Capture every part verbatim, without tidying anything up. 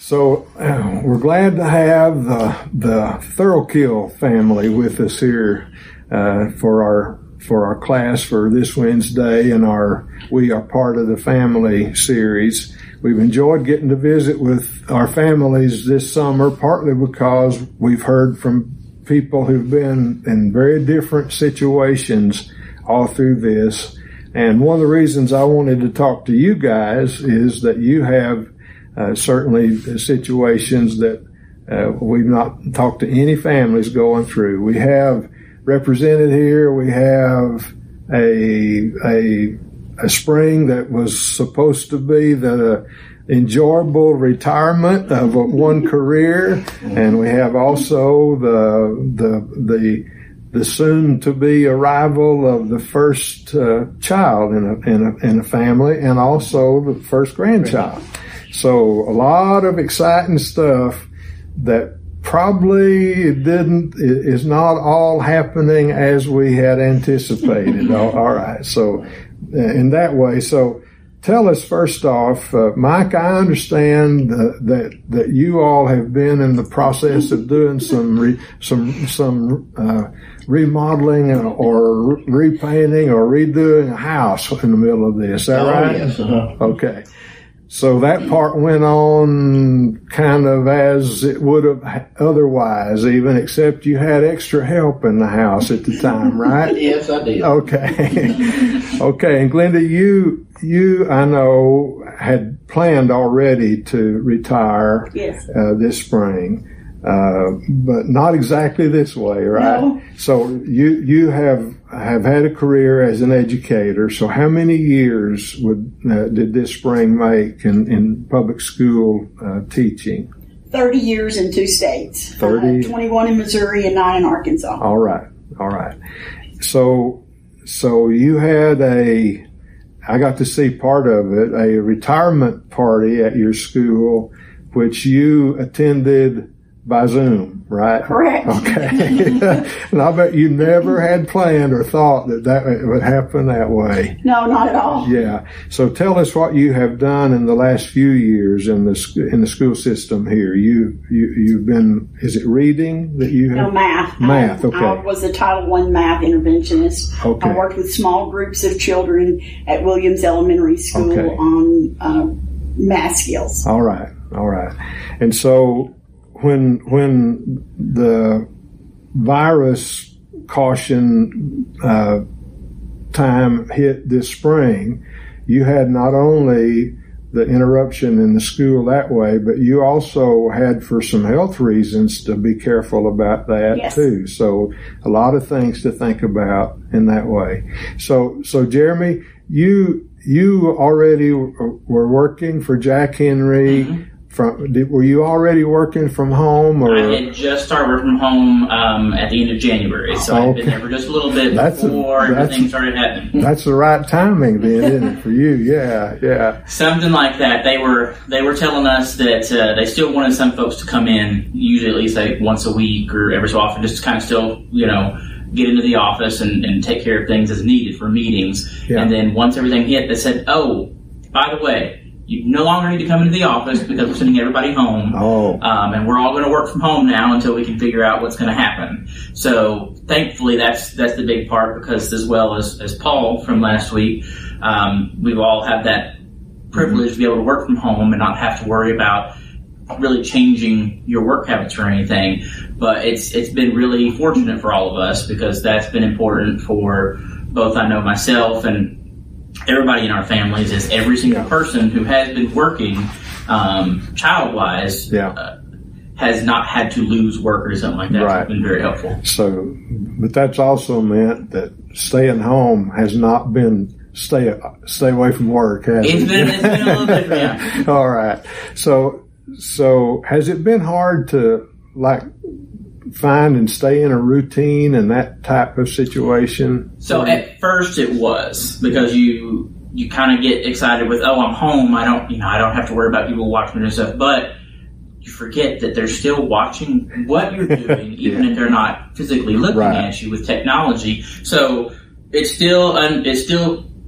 So uh, we're glad to have the, the Thorokill family with us here uh, for our for our class for this Wednesday, and our We Are Part of the Family series. We've enjoyed getting to visit with our families this summer, partly because we've heard from people who've been in very different situations all through this. And one of the reasons I wanted to talk to you guys is that you have uh, certainly situations that uh, we've not talked to any families going through. We have represented here, we have a a a spring that was supposed to be the enjoyable retirement of one career, and we have also the the the the soon to be arrival of the first uh, child in a, in a in a family, and also the first grandchild. So a lot of exciting stuff that probably didn't, is not all happening as we had anticipated. all, all right. So in that way, so tell us first off, uh, Mike, I understand uh, that, that you all have been in the process of doing some, re, some, some, uh, remodeling or repainting or redoing a house in the middle of this. Is that oh, right? Yes. Uh-huh. Okay. So that part went on kind of as it would have otherwise, even, except you had extra help in the house at the time, right? Yes, I did. Okay. Okay. And Glenda, you, you, I know, had planned already to retire yes. uh, this spring, uh, but not exactly this way, right? No. So you, you have, have had a career as an educator. So how many years would, uh, did this spring make in, in public school, uh, teaching? thirty years in two states. thirty Uh, twenty-one in Missouri and nine in Arkansas. All right. All right. So, so you had a, I got to see part of it, a retirement party at your school, which you attended by Zoom, right? Correct. Okay. And I bet you never had planned or thought that that would happen that way. No, not at all. Yeah. So tell us what you have done in the last few years in the in the school system here. You you you've been, is it reading that you have? No, math. Math. I, Okay. I was a Title One math interventionist. Okay. I worked with small groups of children at Williams Elementary School Okay. on uh, math skills. All right. All right. And so when when the virus caution uh, time hit this spring, you had not only the interruption in the school that way, but you also had, for some health reasons, to be careful about that yes. too. So a lot of things to think about in that way. So, so Jeremy, you you already were working for Jack Henry. Mm-hmm. From, did, were you already working from home? Or? I had just started working from home um, at the end of January, so okay. I had been there for just a little bit that's before a, everything started happening. That's the right timing then, isn't it, for you? Yeah, yeah. Something like that. They were they were telling us that uh, they still wanted some folks to come in, usually at least like once a week or every so often, just to kind of still, you know, get into the office and, and take care of things as needed for meetings. Yeah. And then once everything hit, they said, oh, by the way, you no longer need to come into the office because we're sending everybody home. Oh. Um, and we're all going to work from home now until we can figure out what's going to happen. So thankfully that's that's the big part, because as well as, as Paul from last week, um, we've all had that privilege mm-hmm. to be able to work from home and not have to worry about really changing your work habits or anything. But it's it's been really fortunate for all of us, because that's been important for both, I know, myself and everybody in our families, is every single yeah. person who has been working um, child-wise yeah. uh, has not had to lose work or something like that. Right. It's been very helpful. So, but that's also meant that staying home has not been stay stay away from work, has It's it? been, it's been a little bit, yeah. All right. So, so has it been hard to, like, find and stay in a routine in that type of situation? So at first it was, because you you kind of get excited with, oh, I'm home. I don't, you know, I don't have to worry about people watching me and stuff. But you forget that they're still watching what you're doing, even yeah. if they're not physically looking right. at you with technology. So it's still, um, it's still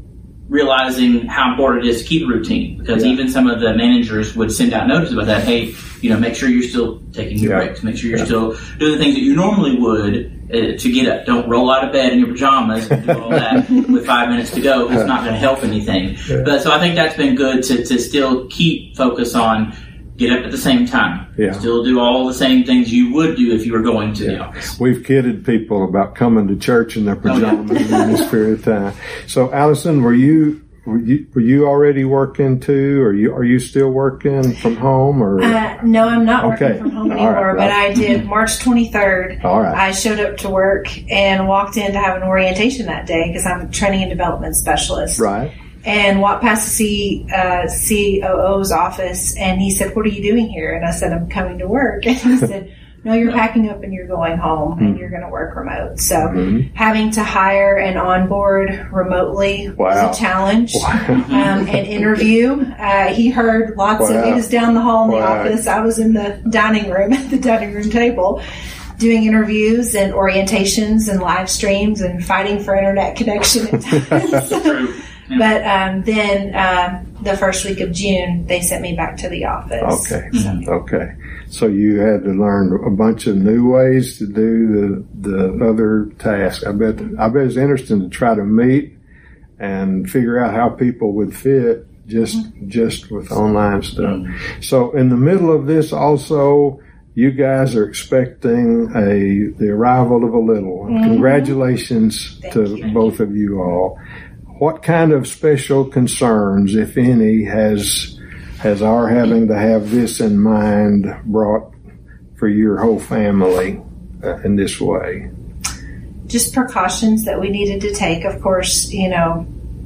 realizing how important it is to keep a routine, because yeah. even some of the managers would send out notices about that. Hey, you know, make sure you're still taking your yeah. breaks. Make sure you're yeah. still doing the things that you normally would uh, to get up. Don't roll out of bed in your pajamas and do all that with five minutes to go. It's not going to help anything. Yeah. But so I think that's been good to, to still keep focus on get up at the same time. Yeah. Still do all the same things you would do if you were going to yeah. the office. We've kidded people about coming to church in their pajamas oh, yeah. in this period of time. So, Allison, were you were you, were you already working too, or you are you still working from home? Or uh, no, I'm not okay. working from home anymore. Right, but right. I did March twenty-third. All right. I showed up to work and walked in to have an orientation that day because I'm a training and development specialist. Right. And walked past the C, uh, C O O's office, and he said, "What are you doing here?" And I said, "I'm coming to work." And he said, "No, you're packing up and you're going home, mm-hmm. and you're going to work remote." So mm-hmm. having to hire and onboard remotely wow. was a challenge. Wow. Um, and interview. Uh, he heard lots wow. of, he was down the hall in the wow. office. I was in the dining room at the dining room table, doing interviews and orientations and live streams and fighting for internet connection at times. So, but um, then um, the first week of June, they sent me back to the office. Okay, so. okay. So you had to learn a bunch of new ways to do the the other tasks. I bet I bet it's interesting to try to meet and figure out how people would fit just mm-hmm. just with online stuff. Mm-hmm. So in the middle of this, also, you guys are expecting a the arrival of a little one. Mm-hmm. Congratulations Thank to you. both of you all. What kind of special concerns, if any, has has our having to have this in mind brought for your whole family uh, in this way? Just precautions that we needed to take. Of course, you know,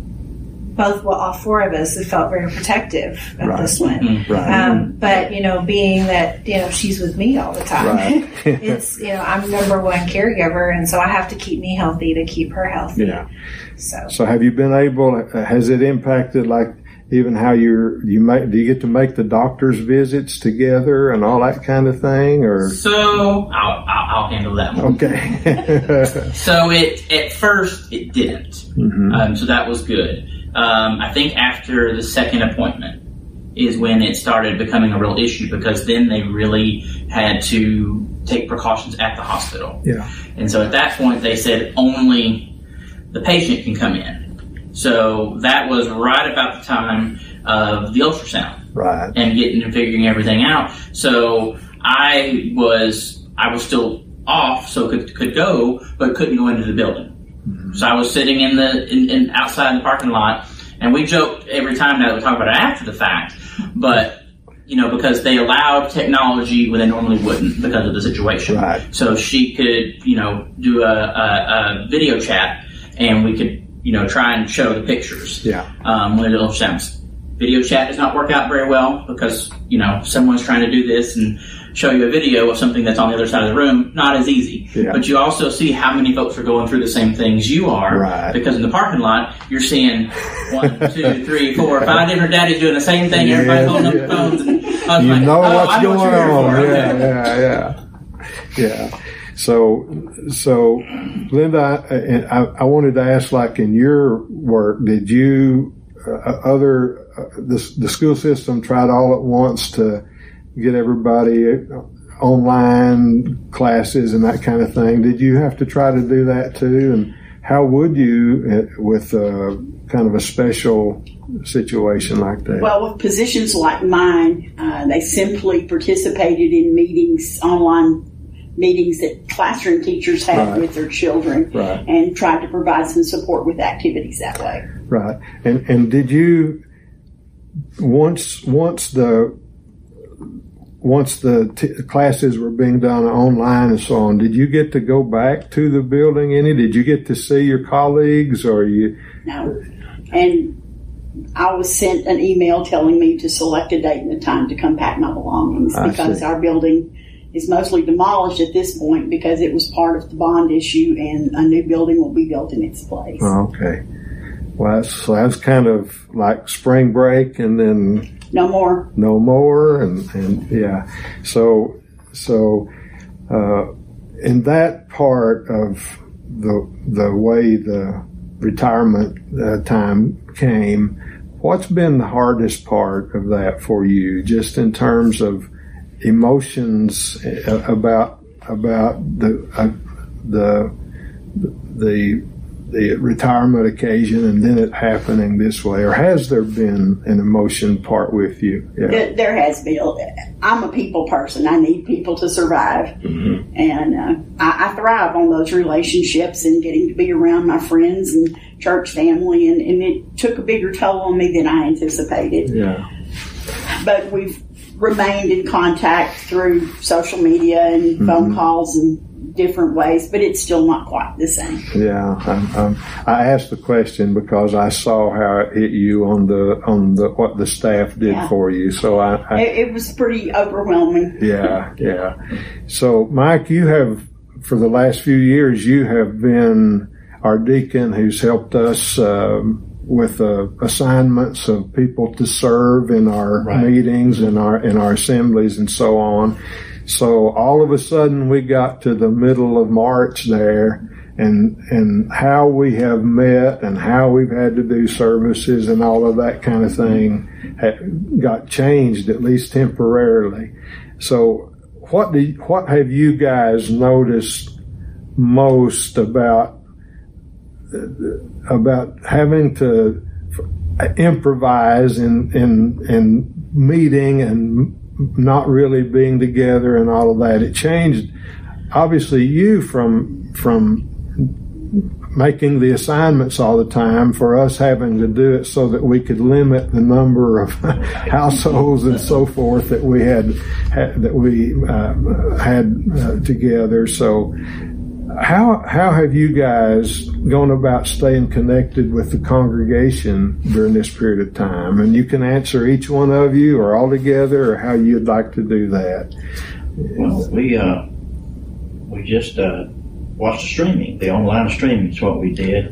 both, well, all four of us have felt very protective of right. this one. Mm-hmm. Right. Um, but, you know, being that, you know, she's with me all the time, right. it's, you know, I'm number one caregiver, and so I have to keep me healthy to keep her healthy. Yeah. So, so have you been able, has it impacted, like, even how you're, you make, do you get to make the doctor's visits together and all that kind of thing, or? So, I'll, I'll, I'll handle that one. Okay. So it, at first, it didn't. Mm-hmm. Um, so that was good. Um, I think after the second appointment is when it started becoming a real issue, because then they really had to take precautions at the hospital. Yeah. And so at that point, they said only the patient can come in. So that was right about the time of the ultrasound. Right. And getting and figuring everything out. So I was I was still off, so could could go, but couldn't go into the building. Mm-hmm. So I was sitting in the in, in outside the parking lot, and we joked every time that we talk about it after the fact, but you know, because they allowed technology when they normally wouldn't because of the situation. Right. So she could, you know, do a, a, a video chat, and we could, you know, try and show the pictures. Yeah. Um, when it ultrasounds. Video chat does not work out very well because, you know, someone's trying to do this and show you a video of something that's on the other side of the room. Not as easy. Yeah. But you also see how many folks are going through the same things you are. Right. Because in the parking lot, you're seeing one, two, three, four, five different daddies doing the same thing. Yeah, Everybody holding up yeah. the phones. And I was you like, know oh, what's I know going what you're on. for. Yeah, yeah, yeah. Yeah. So, so Linda, I, I, I wanted to ask, like in your work, did you, uh, other, uh, the, the school system tried all at once to get everybody online classes and that kind of thing? Did you have to try to do that too? And how would you with uh, kind of a special situation like that? Well, with positions like mine, uh, they simply participated in meetings, online meetings that classroom teachers had right. with their children, right. and tried to provide some support with activities that way. Right. And and did you once once the once the t- classes were being done online and so on, did you get to go back to the building any? Did you get to see your colleagues, or you? No. And I was sent an email telling me to select a date and a time to come pack my belongings, I because see. our building is mostly demolished at this point because it was part of the bond issue, and a new building will be built in its place. Oh, okay. Well, that's, so that's kind of like spring break, and then no more, no more, and, and yeah. So, so uh, in that part of the the way the retirement uh, time came, what's been the hardest part of that for you, just in terms of emotions about about the uh, the the the retirement occasion and then it happening this way? Or has there been an emotion part with you? Yeah. There has been. I'm a people person. I need people to survive. Mm-hmm. And uh, I, I thrive on those relationships and getting to be around my friends and church family. And, and it took a bigger toll on me than I anticipated. Yeah. But we've remained in contact through social media and mm-hmm. phone calls and different ways, but it's still not quite the same. Yeah, I'm, I'm, I asked the question because I saw how it hit you on the on the what the staff did yeah. for you. So I, I it, it was pretty overwhelming. Yeah, yeah. So Mike, you have for the last few years you have been our deacon who's helped us um, with uh, assignments of people to serve in our right. meetings and our in our assemblies and so on. So all of a sudden we got to the middle of March there, and and how we have met and how we've had to do services and all of that kind of thing had, got changed, at least temporarily. So what do you, what have you guys noticed most about about having to improvise in in in meeting and not really being together and all of that? It changed, obviously, you from from making the assignments all the time, for us having to do it so that we could limit the number of households and so forth that we had, had that we uh, had uh, together. So how how have you guys gone about staying connected with the congregation during this period of time? And you can answer each one of you or all together, or how you'd like to do that. Well, we uh, we just uh, watched the streaming. The online streaming is what we did.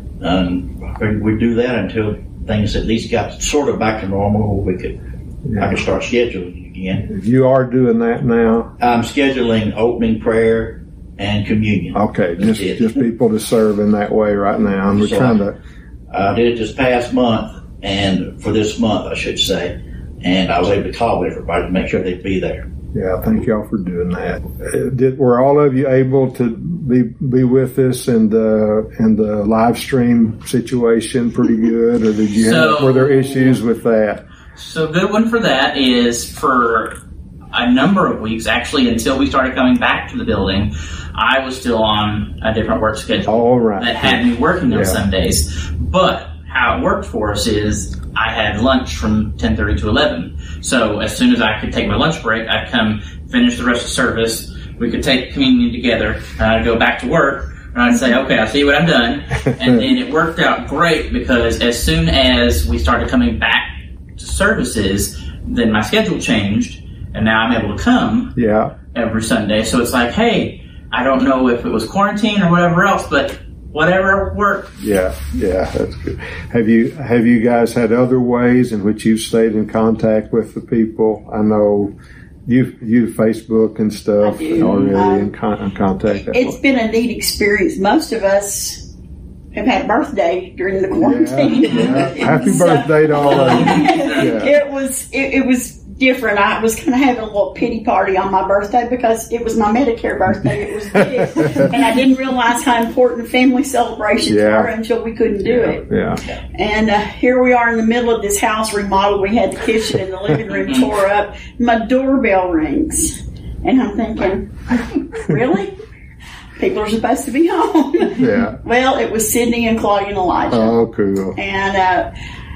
Um, we do that until things at least got sort of back to normal, where we could yeah. I could start scheduling again. You are doing that now? I'm scheduling opening prayer and communion. Okay, just just people to serve in that way right now. And we're so trying to. I did it this past month, and for this month, I should say, and I was able to call everybody to make sure they'd be there. Yeah, thank y'all for doing that. Did were all of you able to be be with us in the in the live stream situation pretty good, or did you so, have, were there issues with that? So good one for that is for a number of weeks, actually, until we started coming back to the building, I was still on a different work schedule All right. that had me working on yeah. Sundays. But how it worked for us is I had lunch from ten thirty to eleven. So as soon as I could take my lunch break, I'd come finish the rest of the service. We could take communion together, and I'd go back to work, and I'd say, okay, I'll see what I'm done. And then it worked out great, because as soon as we started coming back to services, then my schedule changed, and now I'm able to come yeah. every Sunday. So it's like, hey, I don't know if it was quarantine or whatever else, but whatever worked. Yeah, yeah, that's good. Have you have you guys had other ways in which you've stayed in contact with the people? I know you you Facebook and stuff already um, in, con- in contact. That it's way. Been a neat experience. Most of us have had a birthday during the quarantine. Yeah, yeah. Happy so, birthday to all of you. Yeah. It was it, it was different. I was kind of having a little pity party on my birthday because it was my Medicare birthday. It was big, and I didn't realize how important family celebrations yeah. were until we couldn't do yeah. it. Yeah. And uh, here we are in the middle of this house remodel. We had the kitchen and the living room tore up. My doorbell rings, and I'm thinking, really? People are supposed to be home. Yeah. Well, it was Sydney and Claudia and Elijah. Oh, cool. And uh,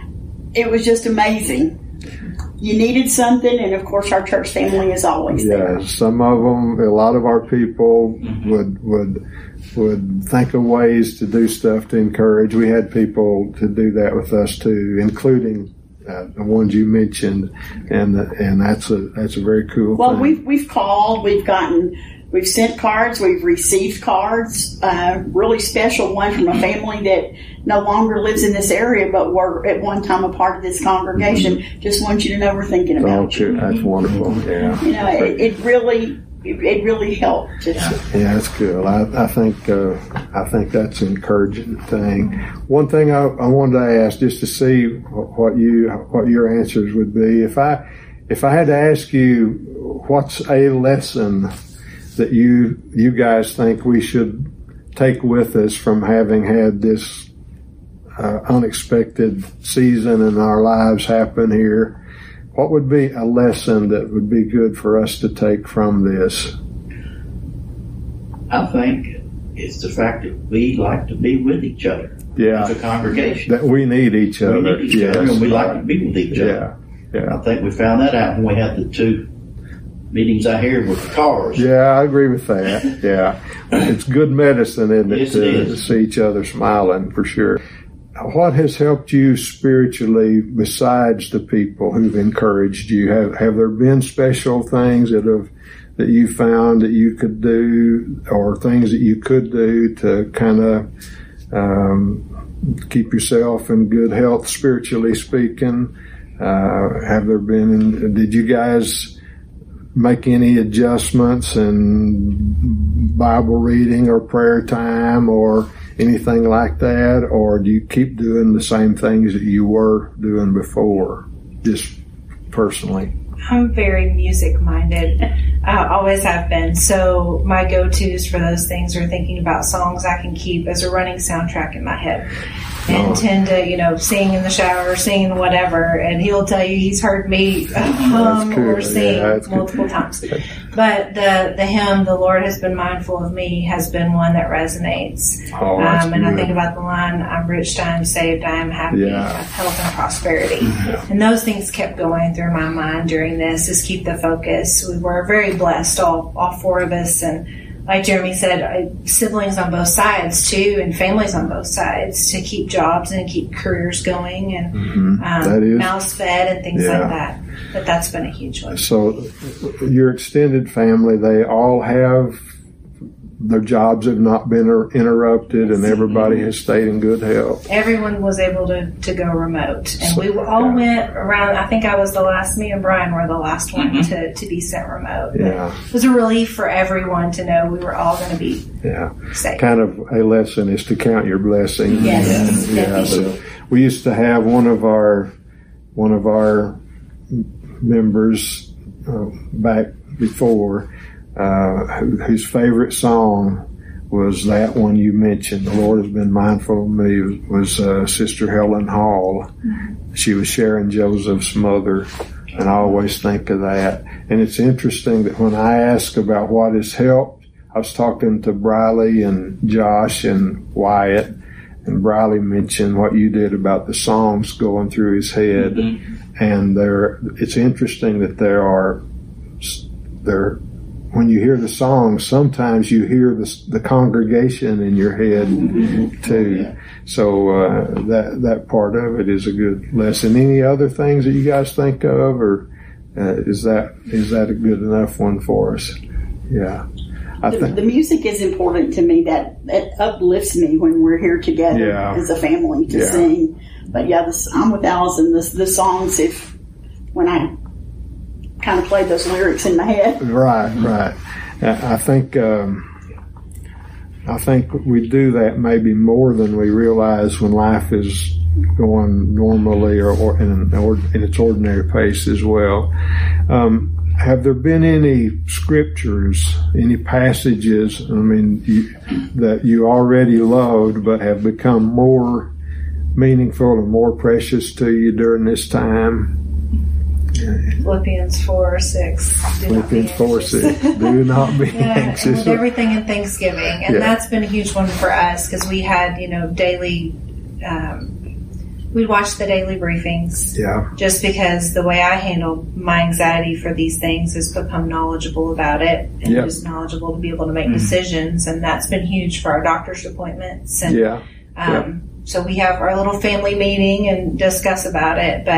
it was just amazing. You needed something, and of course our church family is always yeah, there. Yeah, some of them, a lot of our people mm-hmm. would would would think of ways to do stuff to encourage. We had people to do that with us too, including uh, the ones you mentioned, and the, and that's a that's a very cool. Well, thing. we've we've called, we've gotten. We've sent cards, we've received cards, uh, really special one from a family that no longer lives in this area, but were at one time a part of this congregation. Mm-hmm. Just want you to know we're thinking about oh, you. That's wonderful, yeah. You know, it, it really, it, it really helped. Yeah, that's good. I, I think uh, I think that's an encouraging thing. One thing I, I wanted to ask, just to see what you what your answers would be, if I if I had to ask you, what's a lesson that you you guys think we should take with us from having had this uh, unexpected season in our lives happen here? What would be a lesson that would be good for us to take from this? I think it's the fact that we like to be with each other. Yeah. As a congregation. That we need each other. We need each yes. other, and we like to be with each yeah. other. Yeah. I think we found that out when we had the two meetings out here with the cars. Yeah, I agree with that. Yeah. It's good medicine, isn't it, yes, to it is. see each other smiling, for sure. What has helped you spiritually besides the people who've encouraged you? Have have there been special things that have that you found that you could do, or things that you could do to kind of um, keep yourself in good health, spiritually speaking? Uh, have there been? Did you guys make any adjustments in Bible reading or prayer time or anything like that, or do you keep doing the same things that you were doing before, just personally? I'm very music minded. I always have been. So my go-tos for those things are thinking about songs I can keep as a running soundtrack in my head. And oh. tend to, you know, sing in the shower, sing whatever, and he'll tell you he's heard me hum or sing yeah, multiple good. times. But the the hymn, "The Lord has been mindful of me," has been one that resonates. Oh, um, and good. I think about the line, "I'm rich, I am saved, I am happy, yeah. I have health and prosperity." Yeah. And those things kept going through my mind during this, is keep the focus. We were very blessed, all, all four of us, and like Jeremy said, I, siblings on both sides too, and families on both sides, to keep jobs and keep careers going, and mm-hmm. um, mouths fed and things yeah. like that. But that's been a huge one. So your extended family, they all have, their jobs have not been interrupted, and everybody has stayed in good health. Everyone was able to, to go remote, and so, we all yeah. went around. I think I was the last, me and Brian were the last one mm-hmm. to, to be sent remote. Yeah. It was a relief for everyone to know we were all going to be yeah. safe. Kind of a lesson is to count your blessings. Yes. And, yeah. So we used to have one of our one of our members uh, back before. Uh, whose favorite song was that one you mentioned, "The Lord has been mindful of me," was uh, Sister Helen Hall. Mm-hmm. She was Sharon Joseph's mother, and I always think of that. And it's interesting that when I ask about what has helped, I was talking to Briley and Josh and Wyatt, and Briley mentioned what you did about the songs going through his head. Mm-hmm. And there, it's interesting that there are there. When you hear the song, sometimes you hear the, the congregation in your head mm-hmm. too. Oh, yeah. So uh, that that part of it is a good lesson. Any other things that you guys think of, or uh, is that is that a good enough one for us? Yeah, I the, think the music is important to me. That it uplifts me when we're here together yeah. as a family to yeah. sing. But yeah, this, I'm with Allison. The the songs, if when I kind of played those lyrics in my head. Right, right. I think um, I think we do that maybe more than we realize when life is going normally or, or in, or in its ordinary pace as well. Um, have there been any scriptures, any passages, I mean, you, that you already loved but have become more meaningful and more precious to you during this time? Philippians four six. Philippians four six. Do not be yeah, anxious. And with everything in Thanksgiving, and yeah. that's been a huge one for us because we had, you know, daily. Um, we'd watch the daily briefings. Yeah. Just because the way I handle my anxiety for these things is become knowledgeable about it, and yep. just knowledgeable to be able to make mm-hmm. decisions, and that's been huge for our doctor's appointments. And, yeah. um, yep. So we have our little family meeting and discuss about it, but.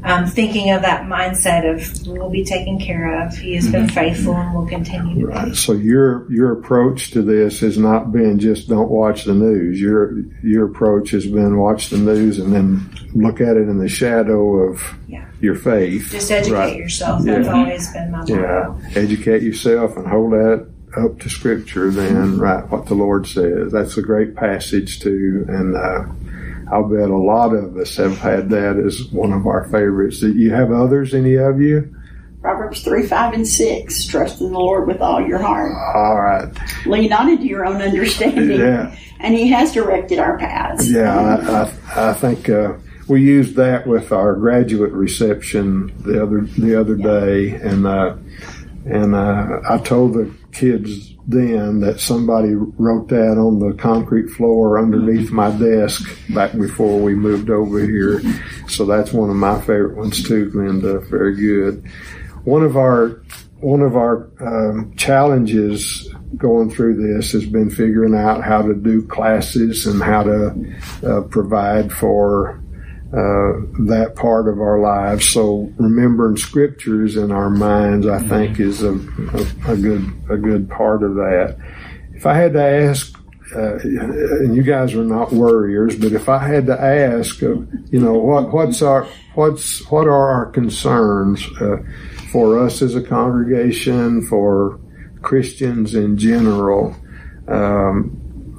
um, thinking of that mindset of we'll be taken care of. He has been faithful and will continue to right. be. So your your approach to this has not been just don't watch the news. Your your approach has been watch the news and then look at it in the shadow of yeah. your faith. Just educate right. yourself. That's yeah. always been my motto. Yeah, educate yourself and hold that up to Scripture. Then right, what the Lord says. That's a great passage too, and. Uh, I'll bet a lot of us have had that as one of our favorites. Do you have others, any of you? Proverbs three, five, and six. Trust in the Lord with all your heart. All right. Lean not into your own understanding. Yeah. And He has directed our paths. Yeah, I, I, I think uh, we used that with our graduate reception the other the other day, and uh, and uh, I told the kids then that somebody wrote that on the concrete floor underneath my desk back before we moved over here. So that's one of my favorite ones too, Linda. Very good. One of our one of our um, challenges going through this has been figuring out how to do classes and how to uh, provide for uh, that part of our lives. So remembering scriptures in our minds, I think, is a, a, a good a good part of that. If I had to ask, uh, and you guys are not worriers, but if I had to ask, uh, you know, what what's our what's what are our concerns uh, for us as a congregation, for Christians in general, um,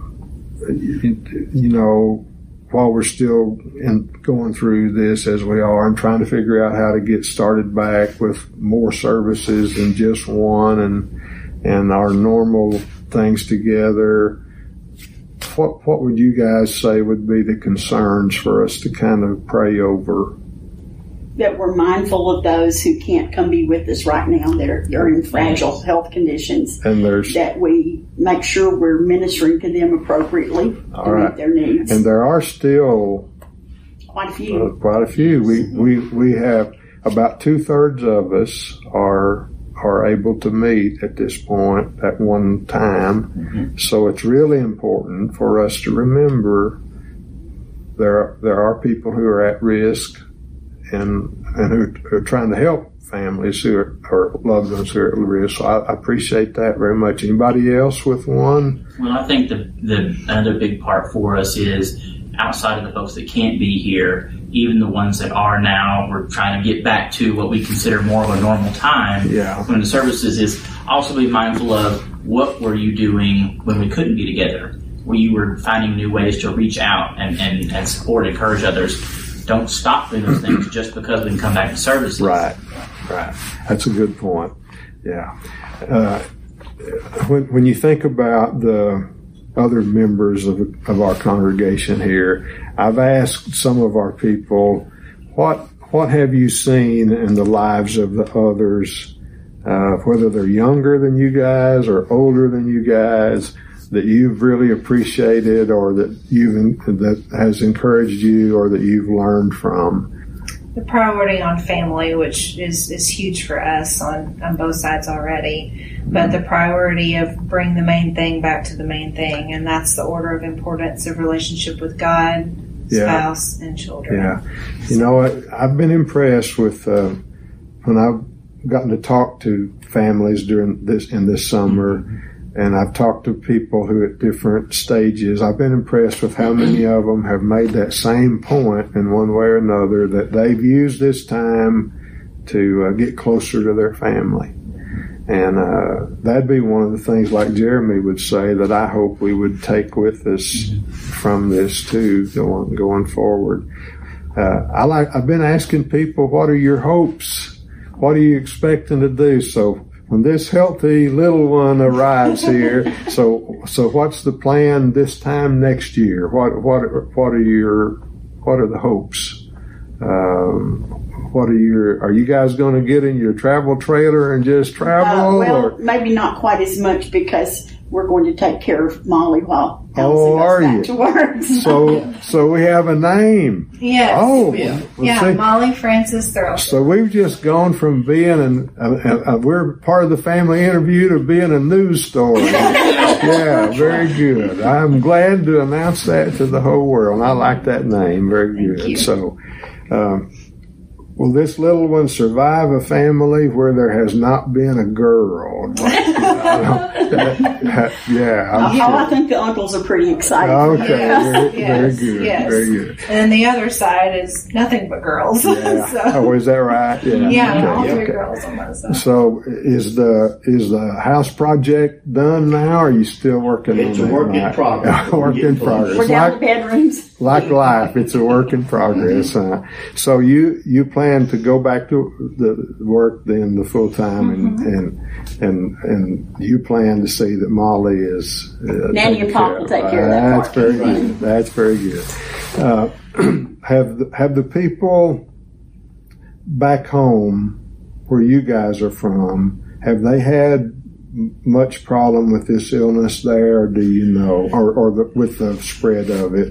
you, you know. While we're still in going through this as we are, I'm trying to figure out how to get started back with more services than just one, and and our normal things together. What what would you guys say would be the concerns for us to kind of pray over? That we're mindful of those who can't come be with us right now. They're, they're in fragile health conditions. And there's that we make sure we're ministering to them appropriately to right. meet their needs. And there are still quite a few. Uh, quite a few. We we we have about two thirds of us are are able to meet at this point at one time. Mm-hmm. So it's really important for us to remember there there are people who are at risk. And and who are trying to help families who are, or loved ones who are at risk. So I, I appreciate that very much. Anybody else with one? Well, I think the the another big part for us is outside of the folks that can't be here, even the ones that are now, we're trying to get back to what we consider more of a normal time yeah. when the services is also be mindful of what were you doing when we couldn't be together, where you were finding new ways to reach out and, and, and support, encourage others. Don't stop doing those things just because we can come back to services. Right, right. That's a good point. Yeah. Uh, when when you think about the other members of of our congregation here, I've asked some of our people, what what have you seen in the lives of the others, uh, whether they're younger than you guys or older than you guys, that you've really appreciated or that you've that has encouraged you or that you've learned from? The priority on family, which is, is huge for us on, on both sides already, but the priority of bring the main thing back to the main thing, and that's the order of importance of relationship with God, yeah. spouse, and children. Yeah. You know, I, I've been impressed with uh, when I've gotten to talk to families during this in this summer. And I've talked to people who at different stages, I've been impressed with how many of them have made that same point in one way or another, that they've used this time to uh, get closer to their family. And uh, that'd be one of the things, like Jeremy would say, that I hope we would take with us from this too, going, going forward. Uh, I like, I've been asking people, what are your hopes? What are you expecting to do? So, when this healthy little one arrives here, so so what's the plan this time next year? What what what are your what are the hopes? Um, what are your are you guys going to get in your travel trailer and just travel? Uh, well, or? Maybe not quite as much because we're going to take care of Molly while Allison Oh, goes are back you? to work. So so we have a name. Yes. Oh, Yeah, well, yeah see, Molly Francis Thurl. So we've just gone from being an uh, uh, we're part of the family interview to being a news story. Yeah, very good. I'm glad to announce that to the whole world. I like that name. Very good. Thank you. So, um, will this little one survive a family where there has not been a girl? yeah. I'm oh, sure. I think the uncles are pretty excited. Okay, Yes, very, yes, very good, yes. very good. And then the other side is nothing but girls. Yeah. so, Oh, is that right? Yeah. yeah, Okay, all three okay. girls on that side. So, is the is the house project done now? Or are you still working It's on a that? work in Right? progress. A work We're in getting progress. We're down Like, to bedrooms. like life, it's a work in progress. Uh, so you you plan to go back to the work then, the full time, and, Mm-hmm. and and and you plan to see that Molly is uh, Nanny and taken Pop care will of. take care of that That's part. very good. That's very good. Uh, have the, have the people back home where you guys are from, have they had m- much problem with this illness there, or do you know, or, or the, with the spread of it?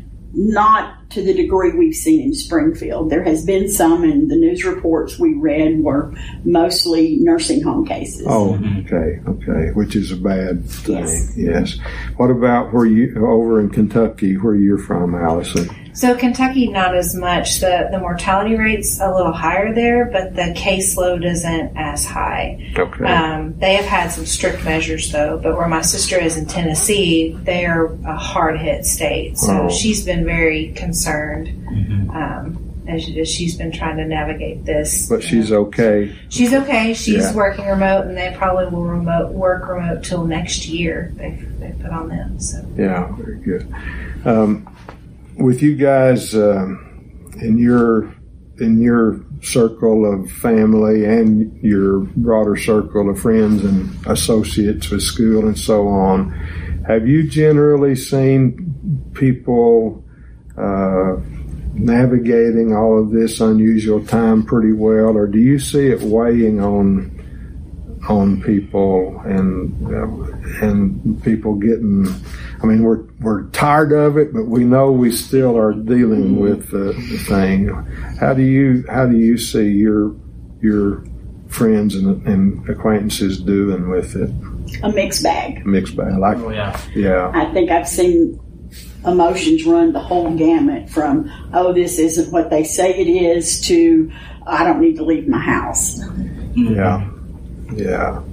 Not to the degree we've seen in Springfield. There has been some, and the news reports we read were mostly nursing home cases. Oh, okay, okay, which is a bad thing. Yes. Yes. What about where you over in Kentucky, where you're from, Allison? So Kentucky, not as much. The the mortality rate's a little higher there, but the caseload isn't as high. Okay. Um, they have had some strict measures though, but where my sister is in Tennessee, they're a hard hit state. So Oh. she's been very concerned Mm-hmm. um, as, as she's been trying to navigate this. But she's okay. She's okay. She's Yeah. working remote, and they probably will remote work remote till next year. They they put on them. So Yeah, very good. Um, with you guys um, in your in your circle of family and your broader circle of friends and associates with school and so on, have you generally seen people uh, navigating all of this unusual time pretty well, or do you see it weighing on on people and uh, and people getting? I mean, we're we're tired of it, but we know we still are dealing with the, the thing. How do you how do you see your your friends and, and acquaintances doing with it? A mixed bag. Mixed bag, like Oh yeah. yeah, I think I've seen emotions run the whole gamut from, oh, this isn't what they say it is, to, I don't need to leave my house. yeah, yeah.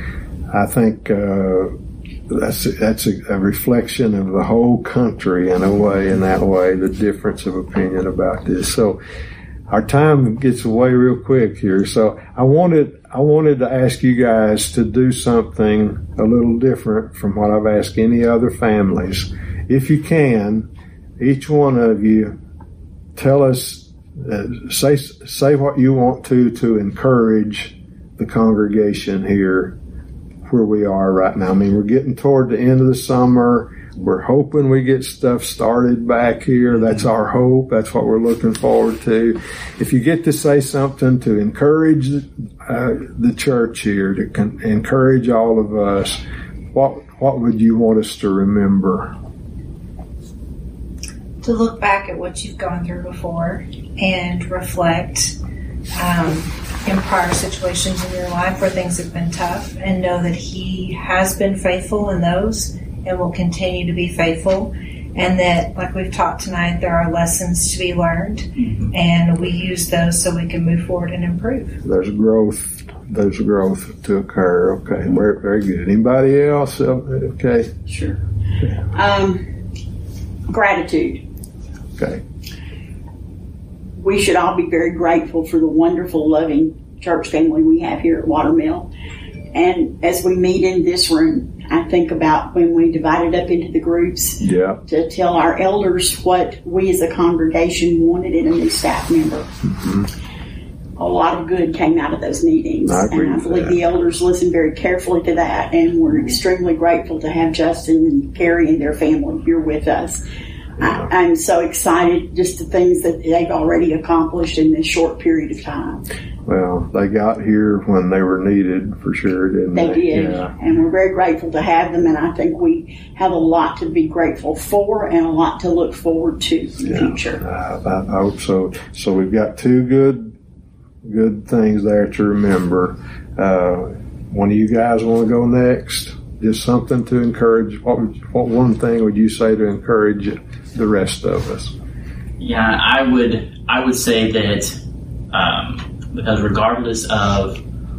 I think uh, that's that's a, a reflection of the whole country in a way. In that way, the difference of opinion about this. So our time gets away real quick here. So I wanted I wanted to ask you guys to do something a little different from what I've asked any other families. If you can, each one of you tell us, uh, say say what you want to to encourage the congregation here where we are right now. I mean, we're getting toward the end of the summer. We're hoping we get stuff started back here. That's our hope. That's what we're looking forward to. If you get to say something to encourage uh, the church here, to con- encourage all of us, what what would you want us to remember? to look back at what you've gone through before and reflect um, in prior situations in your life where things have been tough, and know that He has been faithful in those and will continue to be faithful, and that, like we've talked tonight, there are lessons to be learned, mm-hmm. and we use those so we can move forward and improve. There's growth. There's growth to occur. Okay, very, very good. Anybody else? Okay. Sure. Um, gratitude. Okay. We should all be very grateful for the wonderful, loving church family we have here at Watermill. And as we meet in this room, I think about when we divided up into the groups Yeah. to tell our elders what we as a congregation wanted in a new staff member. Mm-hmm. A lot of good came out of those meetings. I agree and I with believe that. the elders listened very carefully to that, and we're extremely grateful to have Justin and Carrie and their family here with us. Yeah. I, I'm so excited just the things that they've already accomplished in this short period of time. Well, they got here when they were needed, for sure, didn't they? They did, Yeah. and we're very grateful to have them, and I think we have a lot to be grateful for and a lot to look forward to in the Yeah. future. Uh, I, I hope so. So we've got two good, good things there to remember. Uh, one of you guys want to go next? Just something to encourage. What, would, what one thing would you say to encourage the rest of us? Yeah, I would. I would say that Um, because regardless of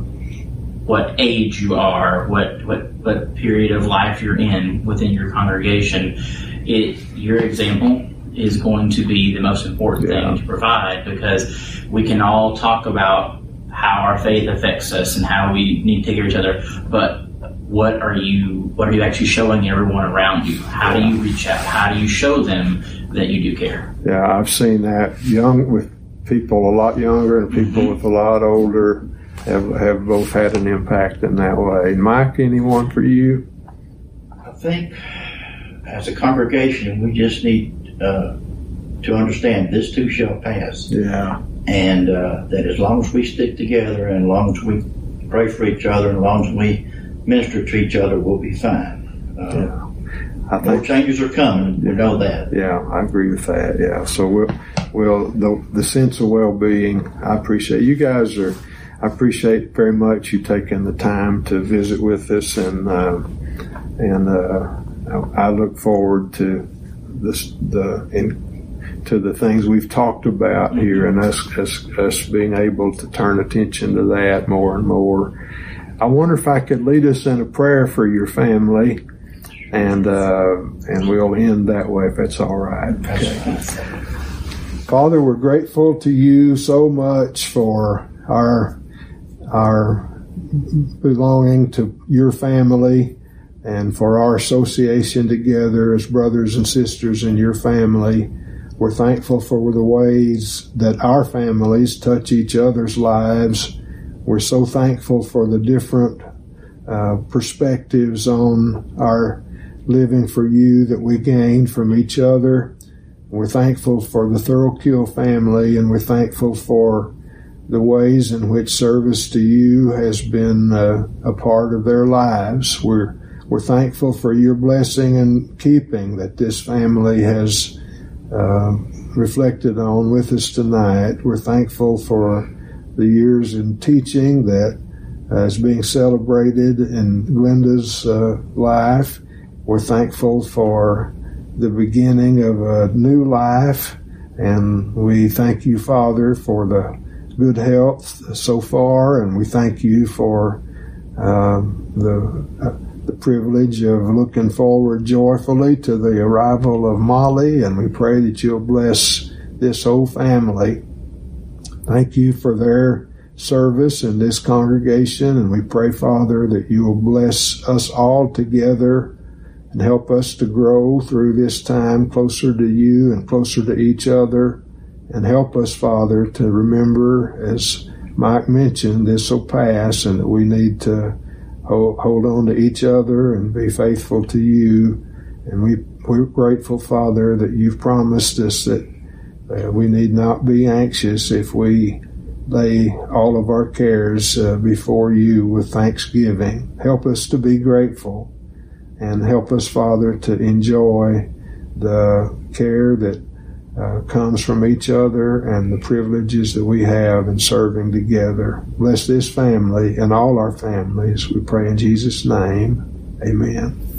what age you are, what, what, what period of life you're in within your congregation, it, your example is going to be the most important yeah. thing to provide, because we can all talk about how our faith affects us and how we need to take care of each other, but what are you what are you actually showing everyone around you? How do you reach out? How do you show them that you do care? Yeah, I've seen that young with people a lot younger and people mm-hmm. with a lot older have have both had an impact in that way. Mike, anyone for you? I think as a congregation, we just need uh, to understand this too shall pass. Yeah. And uh, that as long as we stick together and as long as we pray for each other and as long as we minister to each other, we'll be fine. Uh, yeah. I think more changes are coming. We know that. Yeah, I agree with that. Yeah. So we'll, we'll the, the sense of well-being, I appreciate you guys are, I appreciate very much you taking the time to visit with us, and, uh, and, uh, I look forward to this, the, in, to the things we've talked about here, and us, us, us being able to turn attention to that more and more. I wonder if I could lead us in a prayer for your family, and uh, and we'll end that way if that's all right. Okay. Father, we're grateful to you so much for our our belonging to your family and for our association together as brothers and sisters in your family. We're thankful for the ways that our families touch each other's lives. We're so thankful for the different uh, perspectives on our living for you that we gain from each other. We're thankful for the Thurlkill family, and we're thankful for the ways in which service to you has been uh, a part of their lives. We're we're thankful for your blessing and keeping that this family has uh, reflected on with us tonight. We're thankful for the years in teaching that uh, is being celebrated in Glenda's uh, life. We're thankful for the beginning of a new life, and we thank you, Father, for the good health so far, and we thank you for uh, the, uh, the privilege of looking forward joyfully to the arrival of Molly, and we pray that you'll bless this whole family. Thank you for their service in this congregation, and we pray, Father, that you will bless us all together and help us to grow through this time closer to you and closer to each other, and help us, Father, to remember, as Mike mentioned, this will pass, and that we need to hold, hold on to each other and be faithful to you. And we, we're grateful, Father, that you've promised us that Uh, we need not be anxious if we lay all of our cares uh, before you with thanksgiving. Help us to be grateful, and help us, Father, to enjoy the care that uh, comes from each other and the privileges that we have in serving together. Bless this family and all our families. We pray in Jesus' name. Amen.